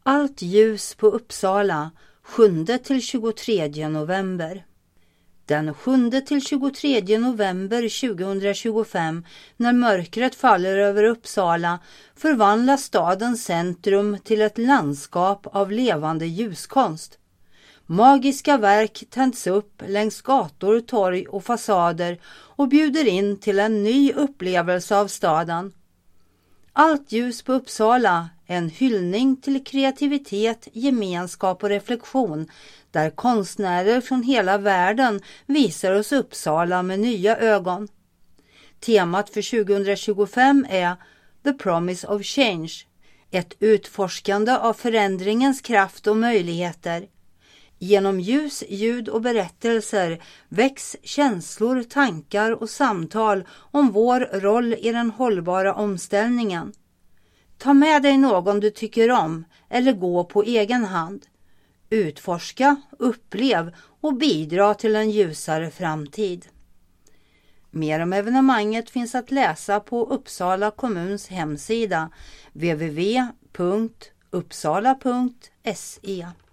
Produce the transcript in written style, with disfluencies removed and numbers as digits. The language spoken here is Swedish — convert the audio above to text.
Allt ljus på Uppsala 7-23 november. Den 7-23 november 2025, när mörkret faller över Uppsala, förvandlas stadens centrum till ett landskap av levande ljuskonst. Magiska verk tänds upp längs gator, torg och fasader och bjuder in till en ny upplevelse av staden. Allt ljus på Uppsala är en hyllning till kreativitet, gemenskap och reflektion, där konstnärer från hela världen visar oss Uppsala med nya ögon. Temat för 2025 är The Promise of Change, ett utforskande av förändringens kraft och möjligheter. Genom ljus, ljud och berättelser väcks känslor, tankar och samtal om vår roll i den hållbara omställningen. Ta med dig någon du tycker om eller gå på egen hand. Utforska, upplev och bidra till en ljusare framtid. Mer om evenemanget finns att läsa på Uppsala kommuns hemsida www.uppsala.se.